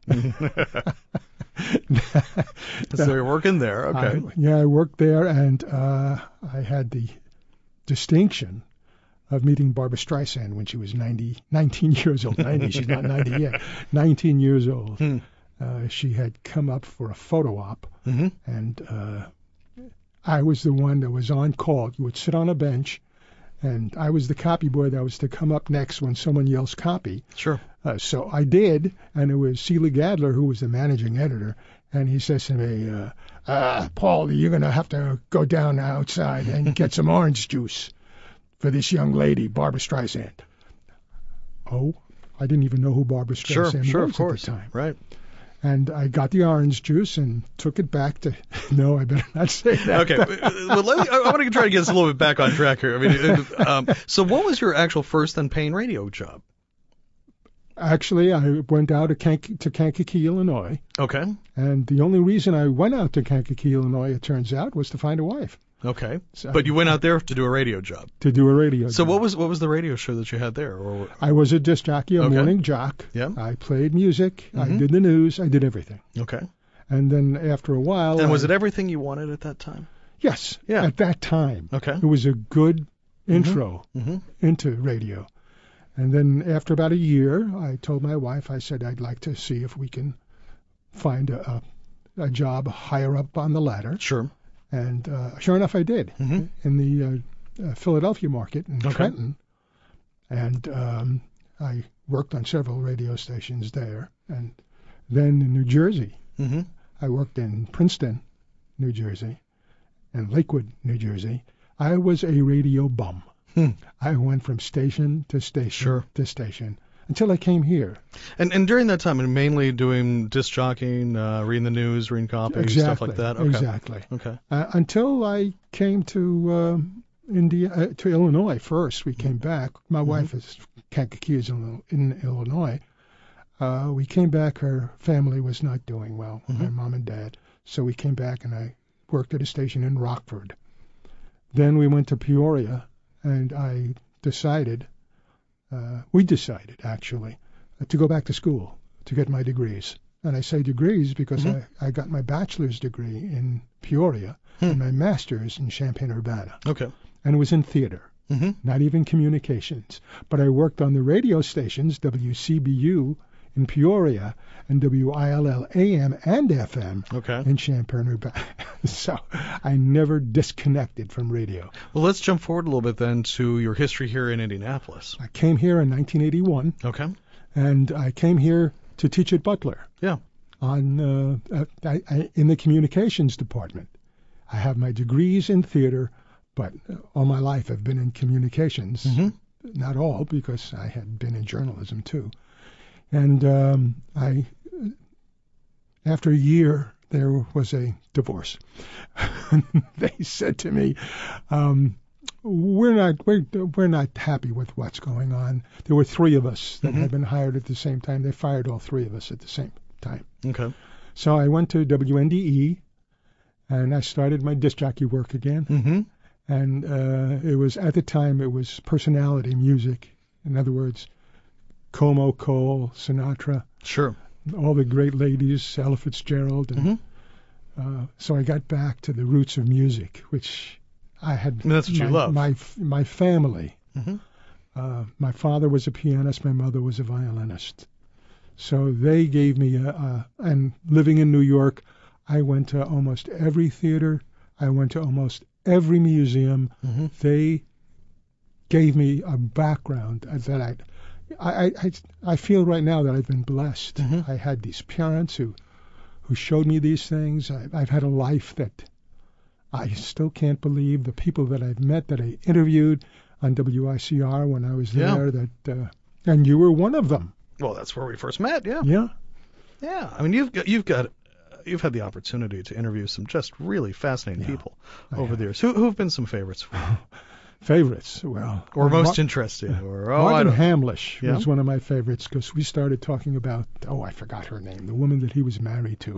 So you're working there. Okay. I, yeah, I worked there, and uh, I had the distinction of meeting Barbra Streisand when she was ninety, nineteen years old. ninety, she's not ninety yet. nineteen years old. Hmm. Uh, she had come up for a photo op, Mm-hmm. and uh, I was the one that was on call. You would sit on a bench, and I was the copy boy that was to come up next when someone yells copy. Sure. Uh, so I did, and it was Seeley Gadler who was the managing editor, and he says to me, uh, uh, Paul, you're going to have to go down outside and get some orange juice for this young lady, Barbra Streisand. Oh, I didn't even know who Barbra Sure. Streisand Sure. was Of course. at the time. Right. And I got the orange juice and took it back to, no, I better not say that. Okay. Well, let me, I want to try to get us a little bit back on track here. I mean, um, so what was your actual first and paying radio job? Actually, I went out to, Kank- to Kankakee, Illinois, Okay. and the only reason I went out to Kankakee, Illinois, it turns out, was to find a wife. Okay. So, But you went out there to do a radio job. to do a radio So job. what was what was the radio show that you had there? Or I was a disc jockey, a Okay. morning jock. Yeah. I played music. I Mhm. did the news. I did everything. okay. And then after a while, And was I- it everything you wanted at that time? Yes. Yeah. At that time, Okay. it was a good intro Mm-hmm. into radio. And then after about a year, I told my wife, I said, I'd like to see if we can find a, a, a job higher up on the ladder. Sure. And uh, sure enough, I did Mm-hmm. in the uh, uh, Philadelphia market in Okay. Trenton. And um, I worked on several radio stations there. And then in New Jersey, Mm-hmm. I worked in Princeton, New Jersey, and Lakewood, New Jersey. I was a radio bum. Hmm. I went from station to station Sure. to station until I came here. And and during that time, and mainly doing disc jockeying, uh, reading the news, reading copy, exactly. stuff like that. Okay. Exactly. Okay. Uh, until I came to um, India, uh, to Illinois first. We came back. My Mm-hmm. wife is Kankakee is in, in Illinois. Uh, we came back. Her family was not doing well, Mm-hmm. my mom and dad. So we came back, and I worked at a station in Rockford. Then we went to Peoria, and I decided, uh, we decided actually, uh, to go back to school to get my degrees. And I say degrees because Mhm. I, I got my bachelor's degree in Peoria Hmm. and my master's in Champaign-Urbana. Okay. And it was in theater, Mm-hmm. not even communications. But I worked on the radio stations, W C B U in Peoria and W I L L A M and F M Okay. in Champaign-Urbana. So I never disconnected from radio. Well, let's jump forward a little bit then to your history here in Indianapolis. I came here in nineteen eighty-one, Okay. and I came here to teach at Butler. Yeah. On uh, uh, I, I, in the communications department. I have my degrees in theater, but uh, all my life I've been in communications. Mm-hmm. Not all, because I had been in journalism too. And um, I, after a year, there was a divorce. They said to me, um, "We're not we're we're not happy with what's going on." There were three of us that Mhm. had been hired at the same time. They fired all three of us at the same time. Okay. So I went to W N D E, and I started my disc jockey work again. Mm-hmm. And uh, it was, at the time, it was personality music. In other words, Como, Cole, Sinatra, Sure. all the great ladies, Ella Fitzgerald. And, Mm-hmm. uh, so I got back to the roots of music, which I had. And that's what you my, love. My, my family Mm-hmm. Uh, my father was a pianist. My mother was a violinist. So they gave me a, a, and living in New York, I went to almost every theater. I went to almost every museum. Mm-hmm. They gave me a background that I, I, I, I feel right now that I've been blessed. Mm-hmm. I had these parents who, who showed me these things. I, I've had a life that I still can't believe. The people that I've met, that I interviewed on W I C R when I was Yeah. there, that, uh, and you were one of them. Well, that's where we first met. Yeah. Yeah. Yeah. I mean, you've got, you've got, you've had the opportunity to interview some just really fascinating Yeah, people I over have. the years. Who who've been some favorites for you? Favorites, well, Or uh, most Mar- interesting? Or oh, I Margaret don't. Hamlish Yeah? was one of my favorites because we started talking about, oh, I forgot her name, the woman that he was married to,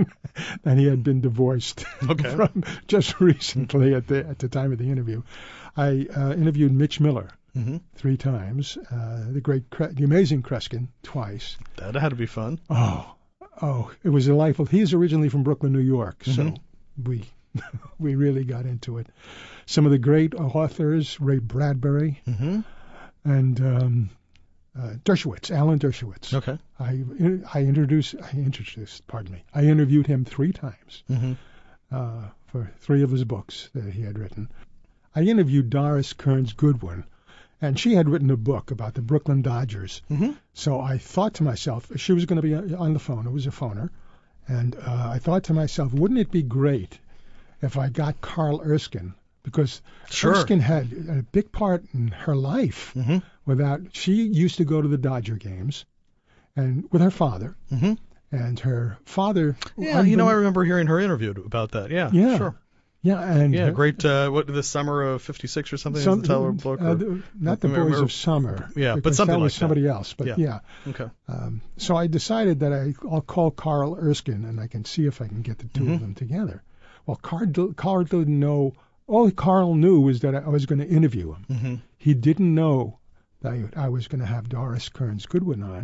and he had been divorced Okay. from just recently at the at the time of the interview. I uh, interviewed Mitch Miller Mm-hmm. three times, uh, the great, Cre- the amazing Kreskin twice. That had to be fun. Oh, oh, it was delightful. He's originally from Brooklyn, New York, so Mhm. we we really got into it. Some of the great authors, Ray Bradbury Mm-hmm. and um, uh, Dershowitz, Alan Dershowitz. Okay. I I introduced I introduced pardon me I interviewed him three times Mm-hmm. uh, for three of his books that he had written. I interviewed Doris Kearns Goodwin, and she had written a book about the Brooklyn Dodgers. Mm-hmm. So I thought to myself, she was going to be on the phone. It was a phoner, and uh, I thought to myself, wouldn't it be great if I got Carl Erskine, because Sure. Erskine had a big part in her life. Mm-hmm. Without, she used to go to the Dodger games, and with her father, Mm-hmm. and her father. Yeah, you know, I remember hearing her interviewed about that. Yeah. Yeah. Sure. Yeah, and Yeah, her- great. Uh, what the summer of fifty-six or something? Some, is the title of the book? uh, Or? the- not the I Boys remember- of Summer. Yeah, but because something that was like that. somebody else. But Yeah. yeah. Okay. Um, so I decided that I, I'll call Carl Erskine and I can see if I can get the 2 Mhm. of them together. Well, Carl, Carl didn't know. All Carl knew was that I was going to interview him. Mm-hmm. He didn't know that I, I was going to have Doris Kearns Goodwin on.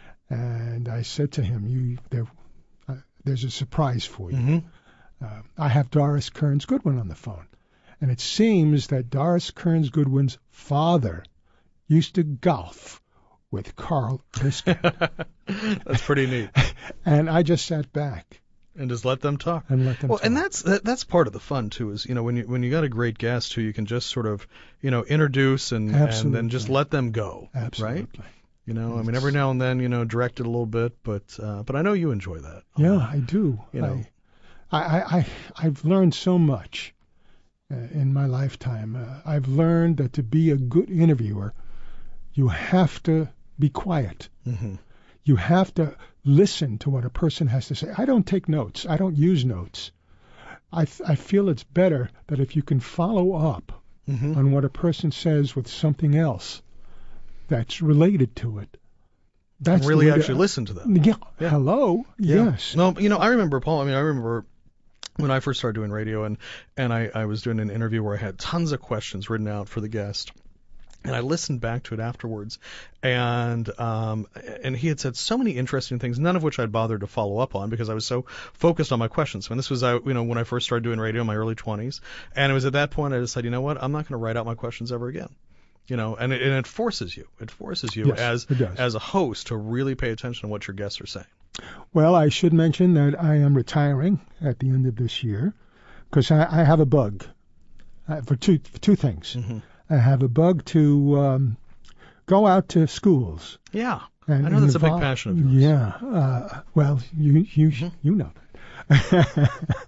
And I said to him, "You, there, uh, there's a surprise for you. Mm-hmm. Uh, I have Doris Kearns Goodwin on the phone." And it seems that Doris Kearns Goodwin's father used to golf with Carl Erskine. That's pretty neat. And I just sat back And just let them talk. and let them Well, talk. and that's that, that's part of the fun too. Is you know when you when you got a great guest who you can just sort of you know introduce and and Absolutely. then just let them go. Absolutely. Right. You know, I mean, every now and then, you know, direct it a little bit, but uh, but I know you enjoy that. a Yeah, lot. I do. You know. I, I, I, I've learned so much uh, in my lifetime. Uh, I've learned that to be a good interviewer, you have to be quiet. Mm-hmm. You have to listen to what a person has to say. I don't take notes. I don't use notes. I, th- I feel it's better that if you can follow up Mm-hmm. on what a person says with something else that's related to it. That's And really the way to- actually listen to them. Yeah. Yeah. Hello. Yeah. Yes. No, you know, I remember, Paul. I mean, I remember when I first started doing radio, and and I, I was doing an interview where I had tons of questions written out for the guest. And I listened back to it afterwards, and um, and he had said so many interesting things, none of which I'd bothered to follow up on because I was so focused on my questions. And this was, I, you know, when I first started doing radio in my early twenties, and it was at that point I decided, you know what, I'm not going to write out my questions ever again. You know, and it, and it forces you, it forces you Yes, as it does. as a host to really pay attention to what your guests are saying. Well, I should mention that I am retiring at the end of this year because I, I have a bug uh, for two for two things. Mm-hmm. I have a bug to um, go out to schools. Yeah, And I know that's a big invol- passion of yours. Yeah. Uh, well, you you Mhm. you know that.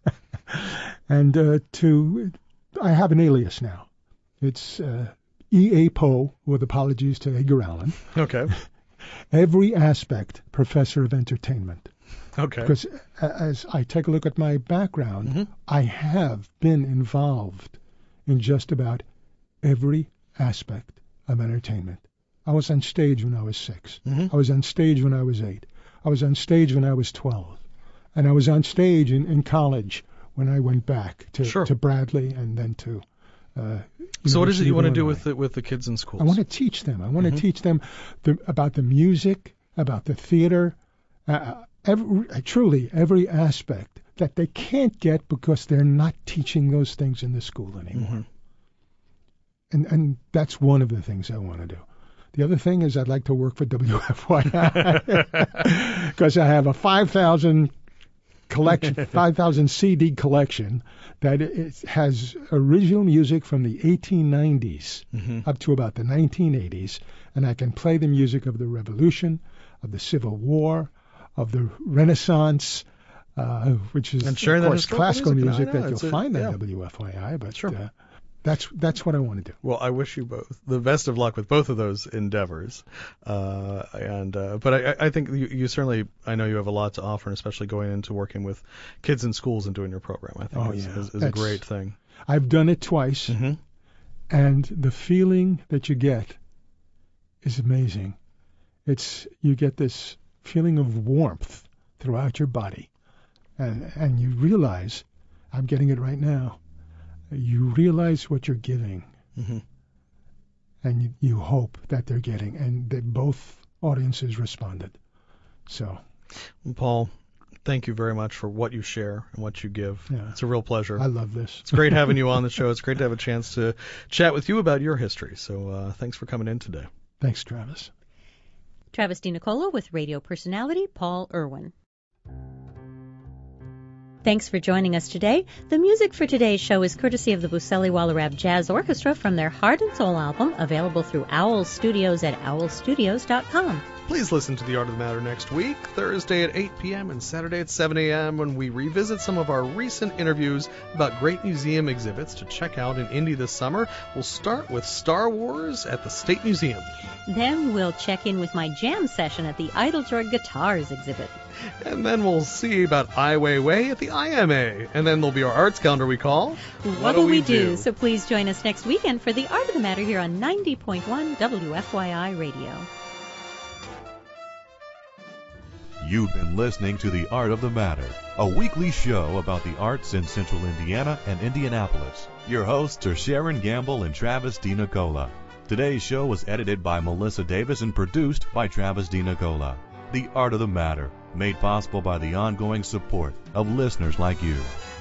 And uh, to I have an alias now. It's uh, E A. Poe, with apologies to Edgar Allan. Okay, Every aspect professor of entertainment. okay. Because a- as I take a look at my background, Mhm. I have been involved in just about every aspect of entertainment. I was on stage when I was six. Mhm. I was on stage when I was eight. I was on stage when I was twelve. And I was on stage in, in college when I went back to, Sure. to Bradley and then to. Uh, So what is it University you of want to do Illinois. with the, with the kids in schools? I want to teach them. I want Mhm. to teach them the, about the music, about the theater, uh, every, uh, truly every aspect that they can't get because they're not teaching those things in the school anymore. Mhm. and, and that's one of the things I want to do. The other thing is I'd like to work for W F Y I because I have a five thousand collection, five thousand C D collection that it has original music from the eighteen nineties mm-hmm. up to about the nineteen eighties, and I can play the music of the Revolution, of the Civil War, of the Renaissance, uh, which is of course classical music, music that you'll a, find yeah. on W F Y I, but sure. uh, that's that's what I want to do. Well, I wish you both the best of luck with both of those endeavors. Uh, and uh, but I, I think you, you certainly, I know you have a lot to offer, and especially going into working with kids in schools and doing your program. I think oh, is, yeah. is, is a great thing. I've done it twice, mm-hmm. and the feeling that you get is amazing. It's you get this feeling of warmth throughout your body, and and you realize, I'm getting it right now. You realize what you're giving, mm-hmm. and you, you hope that they're getting, and that both audiences responded. So, well, Paul, thank you very much for what you share and what you give. Yeah. It's a real pleasure. I love this. It's great having you on the show. It's great to have a chance to chat with you about your history. So uh, thanks for coming in today. Thanks, Travis. Travis DiNicola with radio personality Paul Irwin. Thanks for joining us today. The music for today's show is courtesy of the Buseli Wallerab Jazz Orchestra from their Heart and Soul album, available through Owl Studios at owl studios dot com. Please listen to The Art of the Matter next week, Thursday at eight p.m. and Saturday at seven a.m. when we revisit some of our recent interviews about great museum exhibits to check out in Indy this summer. We'll start with Star Wars at the State Museum. Then we'll check in with my jam session at the Idlejoy Guitars exhibit. And then we'll see about Ai Weiwei at the I M A. And then there'll be our arts calendar we call What'll We Do? do? So please join us next weekend for The Art of the Matter here on ninety point one W F Y I Radio. You've been listening to The Art of the Matter, a weekly show about the arts in Central Indiana and Indianapolis. Your hosts are Sharon Gamble and Travis DiNicola. Today's show was edited by Melissa Davis and produced by Travis DiNicola. The Art of the Matter, made possible by the ongoing support of listeners like you.